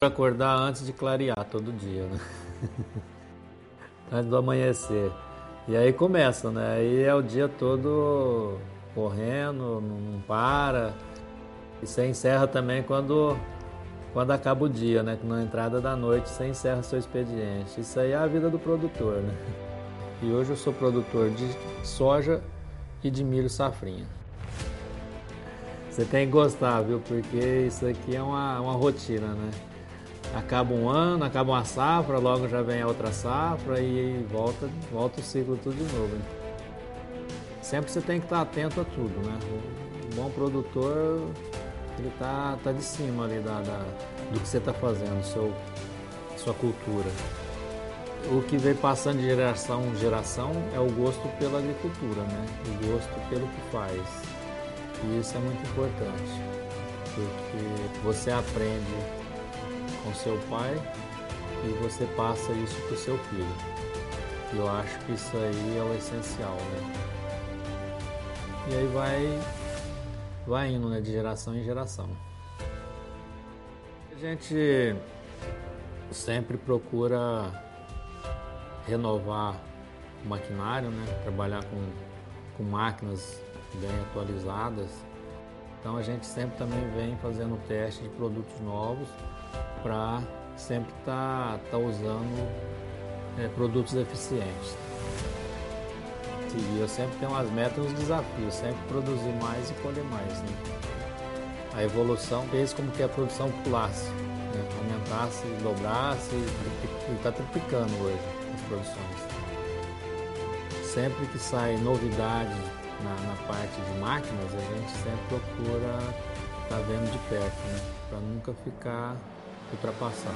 Acordar antes de clarear todo dia, né? Antes do amanhecer. E aí começa, né? Aí é o dia todo correndo, não para. E você encerra também quando acaba o dia, né? Na entrada da noite você encerra seu expediente. Isso aí é a vida do produtor, né? E hoje eu sou produtor de soja e de milho safrinha. Você tem que gostar, viu? Porque isso aqui é uma rotina, né? Acaba um ano, acaba uma safra, logo já vem a outra safra e volta o ciclo tudo de novo. Hein? Sempre você tem que estar atento a tudo, né? O bom produtor, ele tá de cima ali do que você está fazendo, sua cultura. O que vem passando de geração em geração é o gosto pela agricultura, né? O gosto pelo que faz. E isso é muito importante, porque você aprende com seu pai e você passa isso para o seu filho. E eu acho que isso aí é o essencial, né? E aí vai indo, né, de geração em geração. A gente sempre procura renovar o maquinário, né? Trabalhar com máquinas bem atualizadas. Então a gente sempre também vem fazendo teste de produtos novos para sempre estar usando produtos eficientes. E eu sempre tenho as metas e os desafios, sempre produzir mais e colher mais. Né? A evolução fez como que a produção pulasse, né? Aumentasse, dobrasse e está triplicando hoje as produções. Sempre que sai novidade na parte de máquinas, a gente sempre procura estar vendo de perto, né? Para nunca ficar ultrapassado.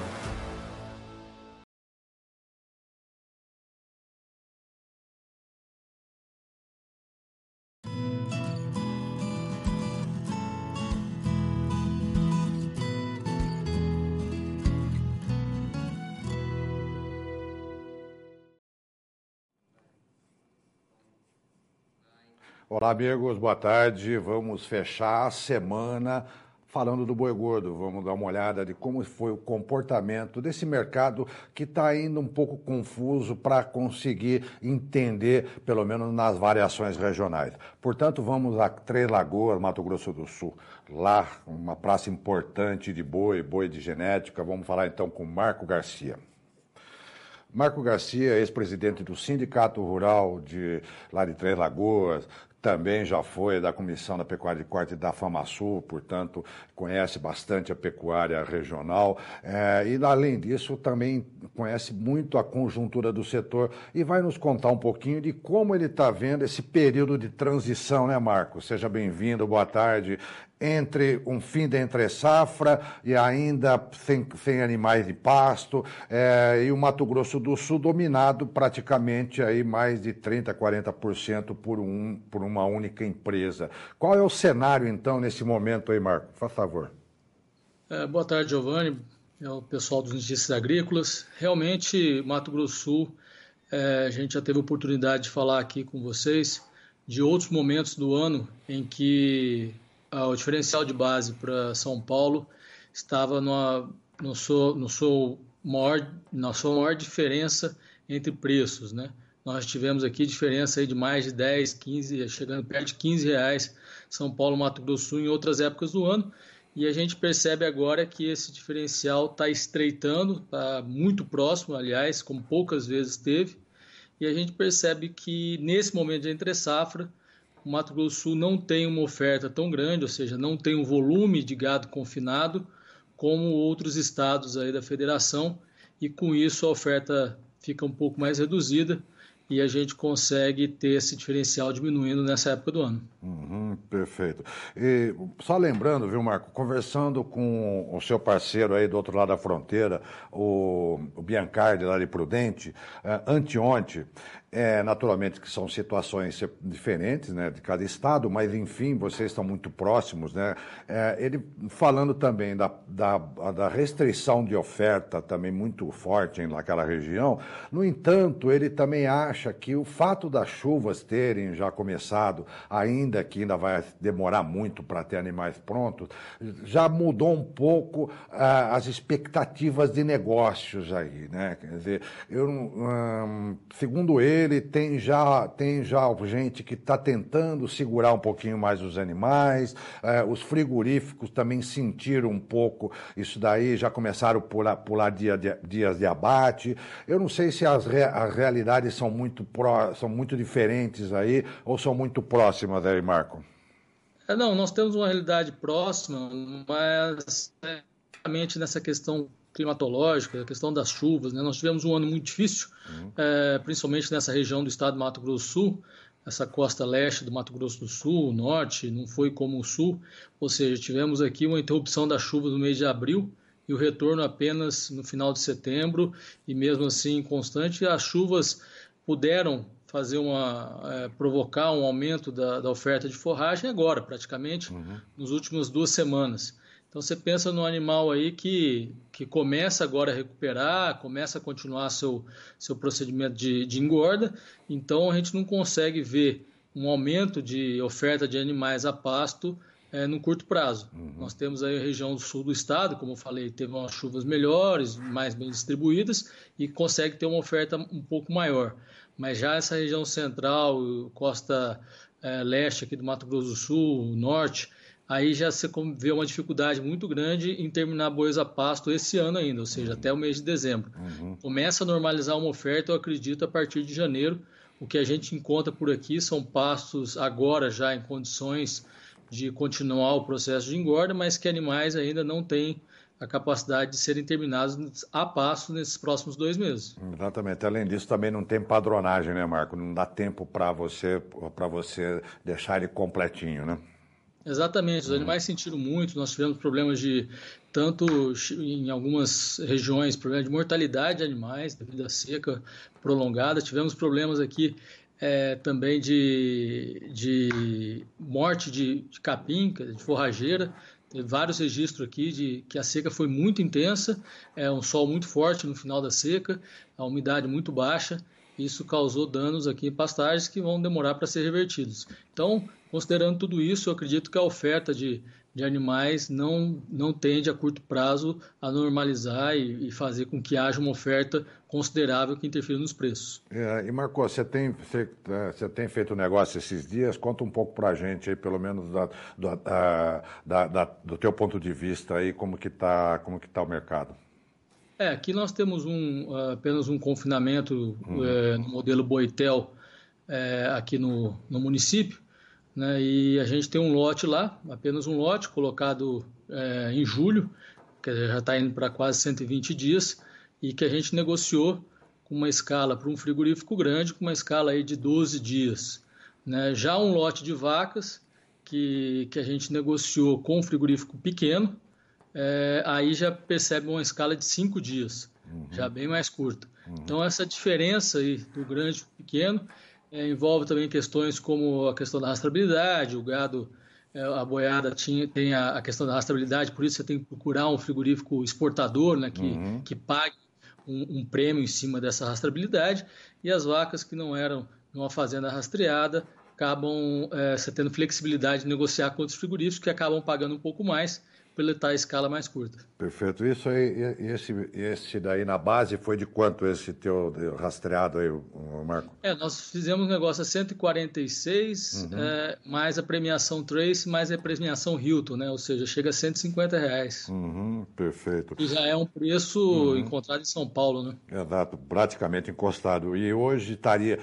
Olá, amigos, boa tarde. Vamos fechar a semana falando do boi gordo. Vamos dar uma olhada de como foi o comportamento desse mercado que está indo um pouco confuso para conseguir entender, pelo menos nas variações regionais. Portanto, vamos a Três Lagoas, Mato Grosso do Sul. Lá, uma praça importante de boi de genética. Vamos falar então com Marco Garcia. Marco Garcia, ex-presidente do Sindicato Rural lá de Três Lagoas, também já foi da Comissão da Pecuária de Corte da FamaSul, portanto, conhece bastante a pecuária regional e, além disso, também conhece muito a conjuntura do setor e vai nos contar um pouquinho de como ele está vendo esse período de transição, né, Marco? Seja bem-vindo, boa tarde. Entre um fim da entre-safra e ainda sem animais de pasto, e o Mato Grosso do Sul dominado praticamente aí mais de 30%, 40% por uma única empresa. Qual é o cenário, então, nesse momento aí, Marco? Por favor. Boa tarde, Giovanni, é o pessoal dos Notícias Agrícolas. Realmente, Mato Grosso do Sul, a gente já teve a oportunidade de falar aqui com vocês de outros momentos do ano em que o diferencial de base para São Paulo estava na sua maior diferença entre preços, né? Nós tivemos aqui diferença aí de mais de 10, 15, chegando perto de R$ 15, São Paulo, Mato Grosso do Sul, em outras épocas do ano, e a gente percebe agora que esse diferencial está estreitando, está muito próximo, aliás, como poucas vezes teve, e a gente percebe que nesse momento de entre-safra, o Mato Grosso do Sul não tem uma oferta tão grande, ou seja, não tem um volume de gado confinado como outros estados aí da federação, e com isso a oferta fica um pouco mais reduzida e a gente consegue ter esse diferencial diminuindo nessa época do ano. Perfeito. E só lembrando, viu, Marco, conversando com o seu parceiro aí do outro lado da fronteira, o Biancardi, lá de Prudente, anteontem, naturalmente que são situações diferentes, né, de cada estado, mas enfim, vocês estão muito próximos, né? Ele falando também da restrição de oferta também muito forte naquela região. No entanto, ele também acha acha que o fato das chuvas terem já começado, ainda que ainda vai demorar muito para ter animais prontos, já mudou um pouco as expectativas de negócios aí, né? Quer dizer, segundo ele, tem já gente que está tentando segurar um pouquinho mais os animais, os frigoríficos também sentiram um pouco isso daí, já começaram a pular dias de abate. Eu não sei se as realidades são muito diferentes aí ou são muito próximas aí, Marco. Não, nós temos uma realidade próxima, mas realmente nessa questão climatológica, a questão das chuvas, né? Nós tivemos um ano muito difícil, principalmente nessa região do estado do Mato Grosso do Sul, essa costa leste do Mato Grosso do Sul, o norte, não foi como o sul, ou seja, tivemos aqui uma interrupção da chuva no mês de abril e o retorno apenas no final de setembro, e mesmo assim constante. As chuvas puderam provocar um aumento da oferta de forragem agora, praticamente, nas últimas 2 semanas. Então você pensa num animal aí que começa agora a recuperar, começa a continuar seu procedimento de engorda, então a gente não consegue ver um aumento de oferta de animais a pasto no curto prazo. Nós temos aí a região sul do estado, como eu falei, teve umas chuvas melhores, mais bem distribuídas, e consegue ter uma oferta um pouco maior. Mas já essa região central, costa leste aqui do Mato Grosso do Sul, norte, aí já se vê uma dificuldade muito grande em terminar bois a pasto esse ano ainda, ou seja, até o mês de dezembro. Começa a normalizar uma oferta, eu acredito, a partir de janeiro. O que a gente encontra por aqui são pastos agora já em condições de continuar o processo de engorda, mas que animais ainda não têm a capacidade de serem terminados a pasto nesses próximos 2 meses. Exatamente. Além disso, também não tem padronagem, né, Marco? Não dá tempo para você deixar ele completinho, né? Exatamente. Os animais sentiram muito. Nós tivemos problemas tanto em algumas regiões, problemas de mortalidade de animais devido à seca prolongada. Tivemos problemas aqui também de morte de capim, de forrageira. Teve vários registros aqui de que a seca foi muito intensa, um sol muito forte no final da seca, a umidade muito baixa. Isso causou danos aqui em pastagens que vão demorar para ser revertidos. Então, considerando tudo isso, eu acredito que a oferta de animais não tende a curto prazo a normalizar e fazer com que haja uma oferta considerável que interfira nos preços. E Marco, você tem feito negócio esses dias? Conta um pouco para a gente aí, pelo menos do teu ponto de vista aí, como que tá o mercado. Aqui nós temos apenas um confinamento no modelo Boitel aqui no município, né? E a gente tem um lote lá, apenas um lote, colocado em julho, que já está indo para quase 120 dias, e que a gente negociou com uma escala para um frigorífico grande, com uma escala aí de 12 dias. Né? Já um lote de vacas que a gente negociou com um frigorífico pequeno, aí já percebe uma escala de 5 dias, já bem mais curta. Então, essa diferença aí do grande para o pequeno envolve também questões como a questão da rastreabilidade. O gado, a boiada tem a questão da rastreabilidade, por isso você tem que procurar um frigorífico exportador, né, que pague um prêmio em cima dessa rastreabilidade, e as vacas que não eram numa fazenda rastreada acabam você tendo flexibilidade de negociar com outros frigoríficos que acabam pagando um pouco mais pela escala mais curta. Perfeito. Isso aí, esse daí na base foi de quanto esse teu rastreado aí, Marco? Nós fizemos um negócio a 146, mais a premiação Trace, mais a premiação Hilton, né? Ou seja, chega a R$150. Perfeito. E já é um preço encontrado em São Paulo, né? Exato, praticamente encostado. E hoje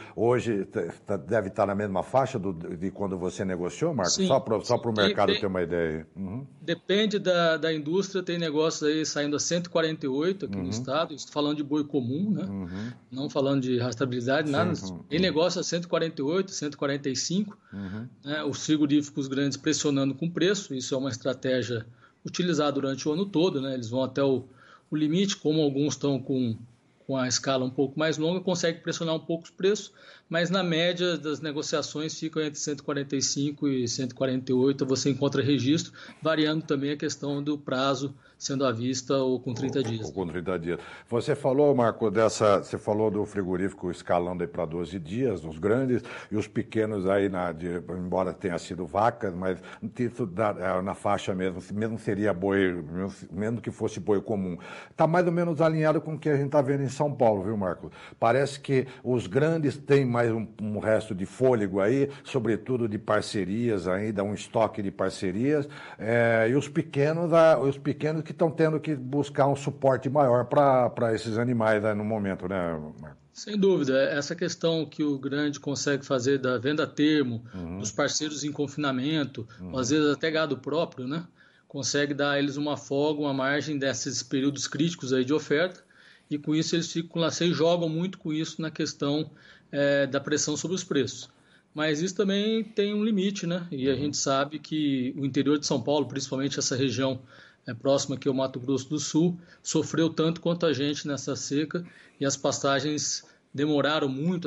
deve estar na mesma faixa de quando você negociou, Marco? Sim, só para o mercado ter uma ideia. Depende da indústria, tem negócios aí saindo a 148 aqui no estado, estou falando de boi comum, né? Não falando de rastreabilidade, nada. Tem negócio a 148, 145, né? Os frigoríficos grandes pressionando com preço, isso é uma estratégia utilizada durante o ano todo, né? Eles vão até o limite, como alguns estão com a escala um pouco mais longa, consegue pressionar um pouco os preços, mas na média das negociações ficam entre 145 e 148, você encontra registro, variando também a questão do prazo, sendo à vista ou com 30 dias. Ou com 30 dias. Você falou, Marco, você falou do frigorífico escalando aí para 12 dias, os grandes, e os pequenos aí, embora tenha sido vacas, mas na faixa mesmo seria boi, mesmo que fosse boi comum. Está mais ou menos alinhado com o que a gente está vendo em São Paulo, viu, Marco? Parece que os grandes têm mais um resto de fôlego aí, sobretudo de parcerias ainda, um estoque de parcerias, e os pequenos que estão tendo que buscar um suporte maior para esses animais no momento, né, Marco? Sem dúvida, essa questão que o grande consegue fazer da venda a termo, dos parceiros em confinamento, ou às vezes até gado próprio, né? Consegue dar a eles uma folga, uma margem desses períodos críticos aí de oferta, e com isso eles ficam lá, e jogam muito com isso na questão da pressão sobre os preços. Mas isso também tem um limite, né? E a gente sabe que o interior de São Paulo, principalmente essa região próxima aqui ao Mato Grosso do Sul, sofreu tanto quanto a gente nessa seca, e as pastagens demoraram muito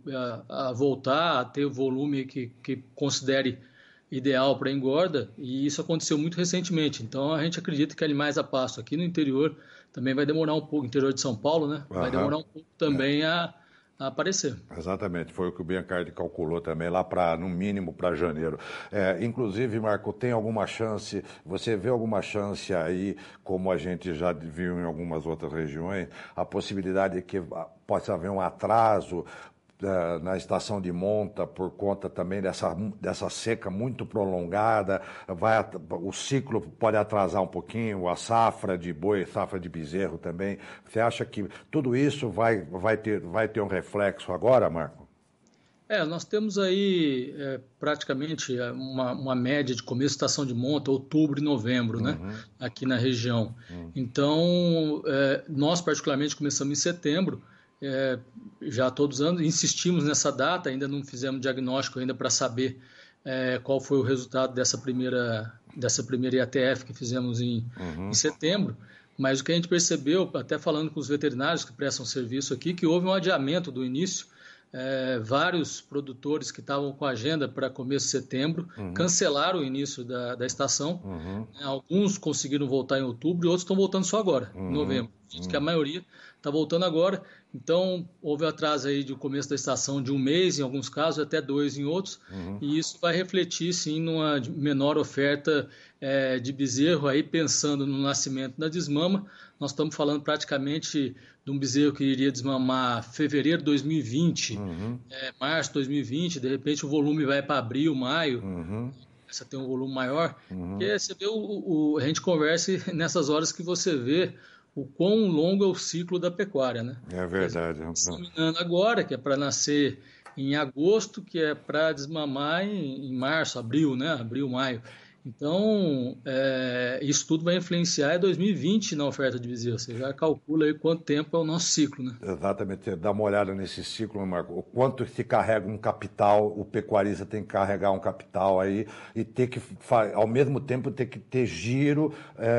a voltar, a ter o volume que considere ideal para engorda, e isso aconteceu muito recentemente. Então a gente acredita que animais a pasto aqui no interior também vai demorar um pouco, interior de São Paulo, né? Vai demorar um pouco também a aparecer. Exatamente, foi o que o Biancardi calculou também lá no mínimo para janeiro. Inclusive, Marco, tem alguma chance, você vê alguma chance aí, como a gente já viu em algumas outras regiões, a possibilidade de que possa haver um atraso na estação de monta por conta também dessa seca muito prolongada, o ciclo pode atrasar um pouquinho, a safra de boi, safra de bezerro também. Você acha que tudo isso vai ter um reflexo agora, Marco? Nós temos aí praticamente uma média de começo de estação de monta, outubro e novembro, né? Aqui na região. Então, nós particularmente começamos em setembro, já todos os anos, insistimos nessa data, ainda não fizemos diagnóstico ainda para saber qual foi o resultado dessa primeira IATF que fizemos em setembro, mas o que a gente percebeu, até falando com os veterinários que prestam serviço aqui, que houve um adiamento do início. Vários produtores que estavam com agenda para começo de setembro cancelaram o início da estação. Alguns conseguiram voltar em outubro e outros estão voltando só agora, em novembro. Diz que a maioria está voltando agora. Então, houve atraso aí do começo da estação de um mês, em alguns casos, até 2 em outros. E isso vai refletir, sim, numa menor oferta de bezerro, aí pensando no nascimento da desmama. Nós estamos falando praticamente de um bezerro que iria desmamar fevereiro de 2020, março de 2020, de repente o volume vai para abril, maio, começa a ter um volume maior. Porque você vê a gente conversa nessas horas que você vê o quão longo é o ciclo da pecuária, né? É verdade. Terminando agora, que é para nascer em agosto, que é para desmamar em março, abril, né? Abril, maio. Então, isso tudo vai influenciar em 2020 na oferta de bezerro. Você já calcula aí quanto tempo é o nosso ciclo, né? Exatamente. Dá uma olhada nesse ciclo, Marco. O quanto se carrega um capital, o pecuarista tem que carregar um capital aí e ter que, ao mesmo tempo, ter que ter giro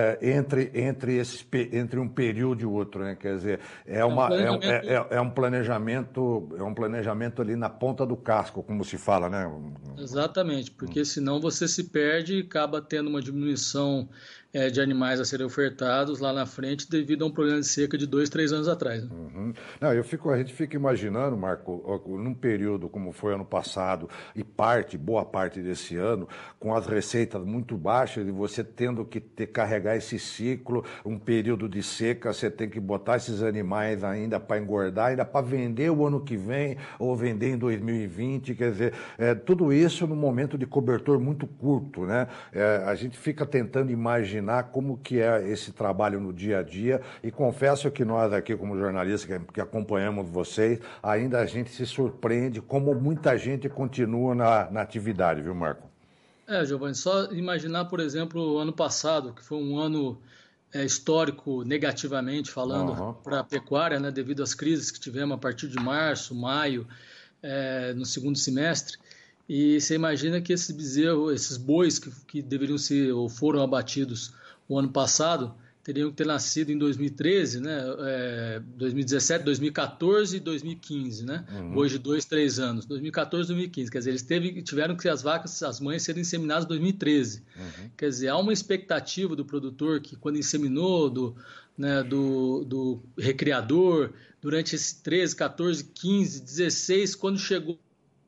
entre um período e outro, né? Quer dizer, é um planejamento ali na ponta do casco, como se fala, né? Exatamente, porque senão você se perde e acaba tendo uma diminuição de animais a serem ofertados lá na frente devido a um problema de seca de 2, 3 anos atrás. Né? Não, a gente fica imaginando, Marco, num período como foi ano passado e boa parte desse ano, com as receitas muito baixas e você tendo que carregar esse ciclo, um período de seca, você tem que botar esses animais ainda para engordar, ainda para vender o ano que vem ou vender em 2020, quer dizer, tudo isso num momento de cobertor muito curto, né? A gente fica tentando imaginar como que é esse trabalho no dia a dia e confesso que nós aqui como jornalistas que acompanhamos vocês, ainda a gente se surpreende como muita gente continua na atividade, viu, Marco? Giovanni, só imaginar, por exemplo, o ano passado, que foi um ano histórico negativamente falando para a pecuária, né, devido às crises que tivemos a partir de março, maio, no segundo semestre. E você imagina que esses bezerros, esses bois que deveriam ser ou foram abatidos o ano passado, teriam que ter nascido em 2013, né? 2017, 2014 e 2015, né? Depois de 2, 3 anos, 2014 e 2015. Quer dizer, eles tiveram que as mães serem inseminadas em 2013. Quer dizer, há uma expectativa do produtor que quando inseminou, do recriador, durante esses 13, 14, 15, 16, quando chegou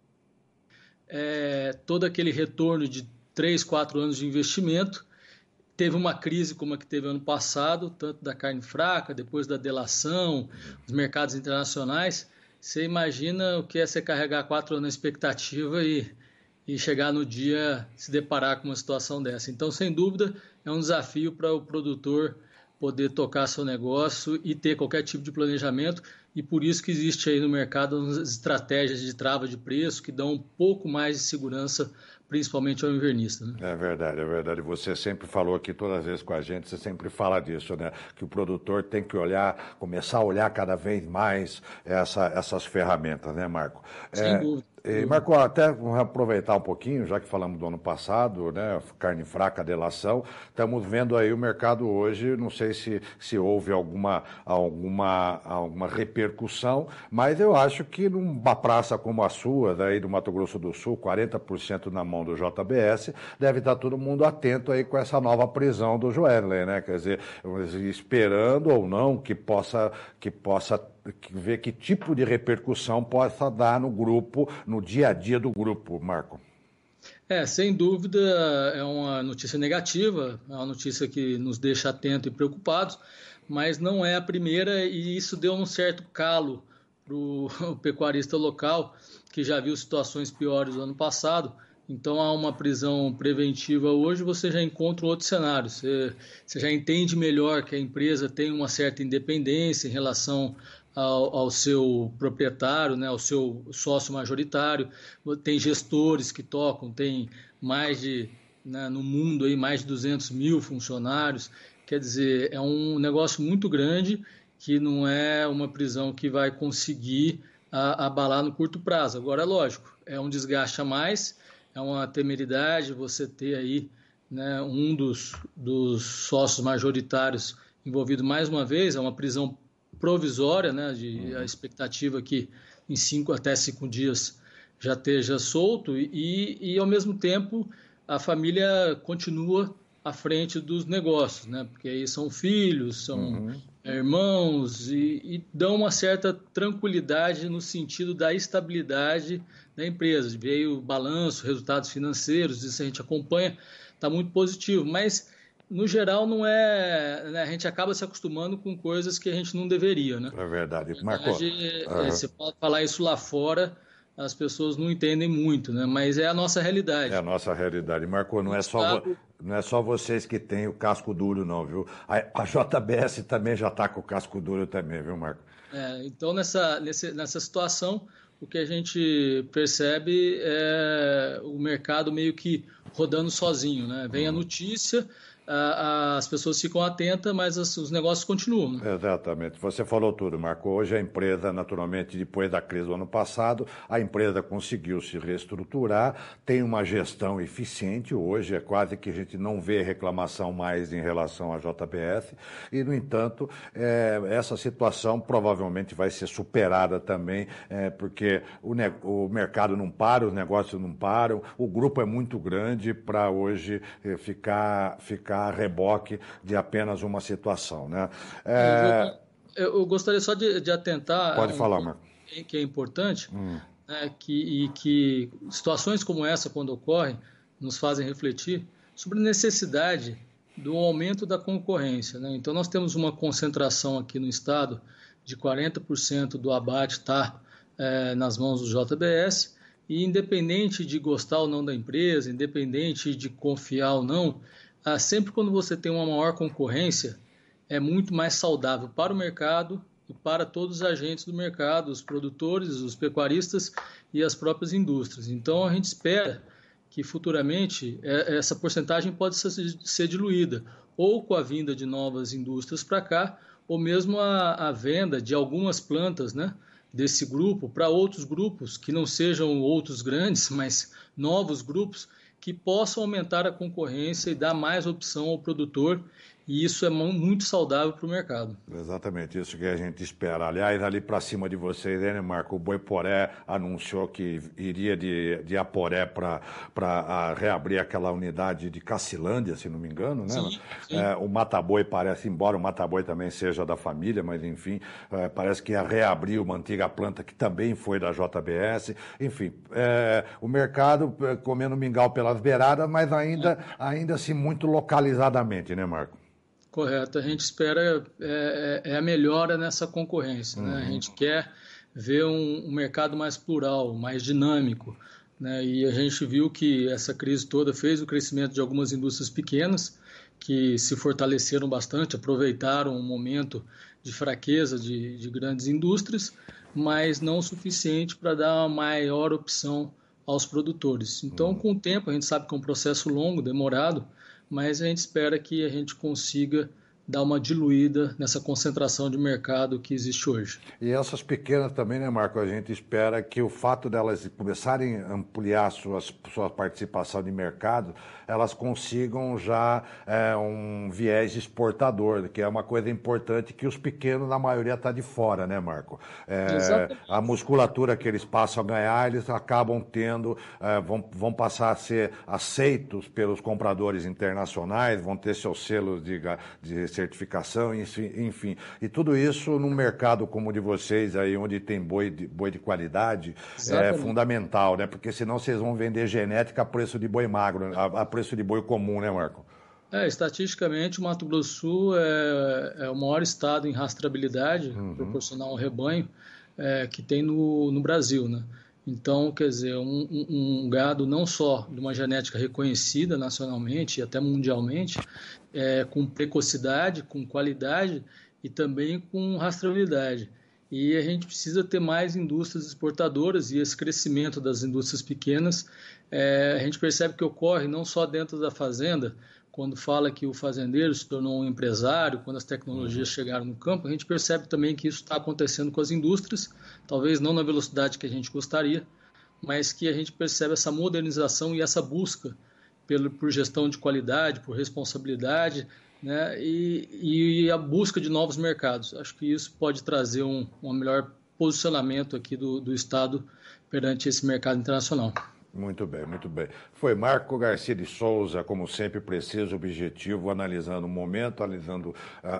todo aquele retorno de 3, 4 anos de investimento, teve uma crise como a que teve ano passado, tanto da carne fraca, depois da delação, os mercados internacionais. Você imagina o que é você carregar 4 anos na expectativa e chegar no dia se deparar com uma situação dessa. Então, sem dúvida, é um desafio para o produtor poder tocar seu negócio e ter qualquer tipo de planejamento, e por isso que existe aí no mercado umas estratégias de trava de preço que dão um pouco mais de segurança, principalmente ao invernista. Né? É verdade. Você sempre falou aqui todas as vezes com a gente, você sempre fala disso, né? Que o produtor tem que começar a olhar cada vez mais essas ferramentas, né, Marco? Sem dúvida. Marco, até vamos aproveitar um pouquinho, já que falamos do ano passado, né, carne fraca, delação, estamos vendo aí o mercado hoje, não sei se houve alguma repercussão, mas eu acho que numa praça como a sua, daí do Mato Grosso do Sul, 40% na mão do JBS, deve estar todo mundo atento aí com essa nova prisão do Joellen, né? Quer dizer, esperando ou não que possa ver que tipo de repercussão possa dar no grupo, no dia a dia do grupo, Marco. Sem dúvida, é uma notícia negativa, é uma notícia que nos deixa atentos e preocupados, mas não é a primeira, e isso deu um certo calo para o pecuarista local, que já viu situações piores no ano passado. Então, há uma prisão preventiva hoje, você já encontra um outro cenário. Você já entende melhor que a empresa tem uma certa independência em relação ao seu proprietário, né, ao seu sócio majoritário. Tem gestores que tocam, tem no mundo aí, mais de 200 mil funcionários. Quer dizer, é um negócio muito grande que não é uma prisão que vai conseguir abalar no curto prazo. Agora, é lógico, é um desgaste a mais, é uma temeridade você ter aí, né, um dos sócios majoritários envolvido mais uma vez, é uma prisão provisória, né, a expectativa que em 5 até 5 dias já esteja solto e ao mesmo tempo a família continua à frente dos negócios, né, porque aí são filhos, são irmãos e dão uma certa tranquilidade no sentido da estabilidade da empresa. Veio o balanço, resultados financeiros, isso a gente acompanha, está muito positivo, mas no geral não é, né, a gente acaba se acostumando com coisas que a gente não deveria, né? É verdade. Marco, você pode falar isso lá fora, as pessoas não entendem muito, né? Mas é a nossa realidade. É a nossa realidade. Marco, não é só vocês que têm o casco duro, não, viu? A JBS também já está com o casco duro também, viu, Marco? Então, nessa situação, o que a gente percebe é o mercado meio que rodando sozinho, né? Vem a notícia, as pessoas ficam atentas, mas os negócios continuam. Né? Exatamente. Você falou tudo, Marco. Hoje a empresa, naturalmente, depois da crise do ano passado, a empresa conseguiu se reestruturar, tem uma gestão eficiente. Hoje é quase que a gente não vê reclamação mais em relação à JBS e, no entanto, essa situação provavelmente vai ser superada também, porque o mercado não para, os negócios não param, o grupo é muito grande para hoje ficar a reboque de apenas uma situação, né? Eu gostaria só de atentar... Pode falar, Marco. Que é importante, né, que situações como essa, quando ocorrem, nos fazem refletir sobre a necessidade do aumento da concorrência. Né? Então, nós temos uma concentração aqui no estado de 40% do abate está nas mãos do JBS, e independente de gostar ou não da empresa, independente de confiar ou não, sempre quando você tem uma maior concorrência, é muito mais saudável para o mercado e para todos os agentes do mercado, os produtores, os pecuaristas e as próprias indústrias. Então, a gente espera que futuramente essa porcentagem pode ser diluída, ou com a vinda de novas indústrias para cá, ou mesmo a venda de algumas plantas, né, desse grupo para outros grupos, que não sejam outros grandes, mas novos grupos, que possam aumentar a concorrência e dar mais opção ao produtor e isso é muito saudável para o mercado. Exatamente, isso que a gente espera. Aliás, ali para cima de vocês, né, Marco? O Boiporé anunciou que iria de Aporé para reabrir aquela unidade de Cacilândia, se não me engano, né? Sim, sim. O Mataboi parece, embora o Mataboi também seja da família, mas enfim, parece que ia reabrir uma antiga planta que também foi da JBS. Enfim, o mercado comendo mingau pelas beiradas, mas ainda assim muito localizadamente, né, Marco? Correto. A gente espera a melhora nessa concorrência, né? A gente quer ver um mercado mais plural, mais dinâmico, né? E a gente viu que essa crise toda fez o crescimento de algumas indústrias pequenas que se fortaleceram bastante, aproveitaram um momento de fraqueza de grandes indústrias, mas não o suficiente para dar uma maior opção aos produtores. Então, com o tempo, a gente sabe que é um processo longo, demorado, mas a gente espera que a gente consiga dar uma diluída nessa concentração de mercado que existe hoje. E essas pequenas também, né, Marco? A gente espera que o fato delas começarem a ampliar sua participação de mercado, elas consigam já um viés exportador, que é uma coisa importante que os pequenos, na maioria, está de fora, né, Marco? A musculatura que eles passam a ganhar, eles acabam tendo, vão passar a ser aceitos pelos compradores internacionais, vão ter seus selos de certificação, enfim. E tudo isso num mercado como o de vocês, aí, onde tem boi de qualidade, é fundamental, né? Porque senão vocês vão vender genética a preço de boi magro, a preço de boi comum, né, Marco? Estatisticamente, o Mato Grosso do Sul é o maior estado em rastreabilidade, proporcional ao rebanho, que tem no Brasil, né? Então, quer dizer, um gado não só de uma genética reconhecida nacionalmente e até mundialmente, com precocidade, com qualidade e também com rastreabilidade. E a gente precisa ter mais indústrias exportadoras, e esse crescimento das indústrias pequenas, a gente percebe que ocorre não só dentro da fazenda, quando fala que o fazendeiro se tornou um empresário, quando as tecnologias chegaram no campo, a gente percebe também que isso está acontecendo com as indústrias, talvez não na velocidade que a gente gostaria, mas que a gente percebe essa modernização e essa busca por gestão de qualidade, por responsabilidade, né, e a busca de novos mercados. Acho que isso pode trazer um melhor posicionamento aqui do Estado perante esse mercado internacional. Muito bem, muito bem. Foi Marco Garcia de Souza, como sempre, preciso, objetivo, analisando o momento, analisando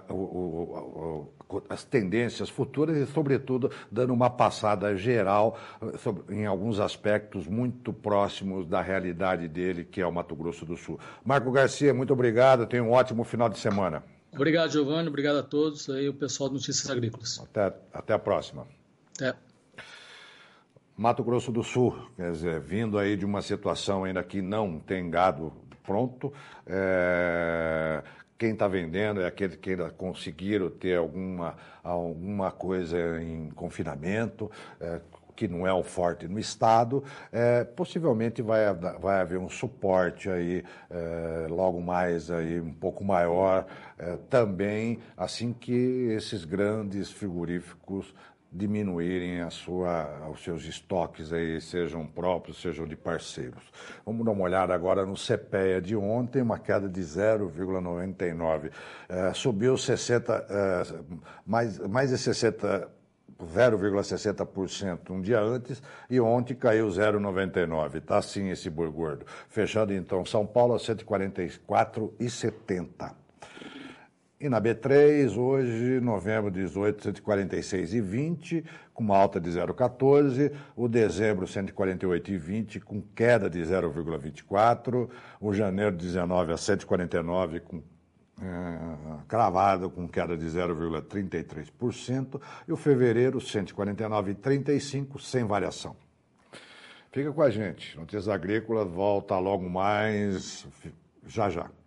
as tendências futuras e, sobretudo, dando uma passada geral em alguns aspectos muito próximos da realidade dele, que é o Mato Grosso do Sul. Marco Garcia, muito obrigado, tenha um ótimo final de semana. Obrigado, Giovanni, obrigado a todos, aí o pessoal do Notícias Agrícolas. Até a próxima. Até. Mato Grosso do Sul, quer dizer, vindo aí de uma situação ainda que não tem gado pronto, quem está vendendo é aquele que ainda conseguiram ter alguma coisa em confinamento, que não é um forte no estado, possivelmente vai haver um suporte aí, logo mais aí um pouco maior, também assim que esses grandes frigoríficos diminuírem os seus estoques aí, sejam próprios, sejam de parceiros. Vamos dar uma olhada agora no CPEA de ontem, uma queda de 0,99. Subiu 60, mais de 60, 0,60% um dia antes, e ontem caiu 0,99. Está assim esse boi gordo. Fechando então São Paulo a 144,70. E na B3, hoje, novembro 18, 146,20, com uma alta de 0,14. O dezembro, 148,20, com queda de 0,24. O janeiro 19 a 149, cravado, com queda de 0,33%. E o fevereiro, 149,35, sem variação. Fica com a gente. Notícias Agrícolas volta logo mais, já.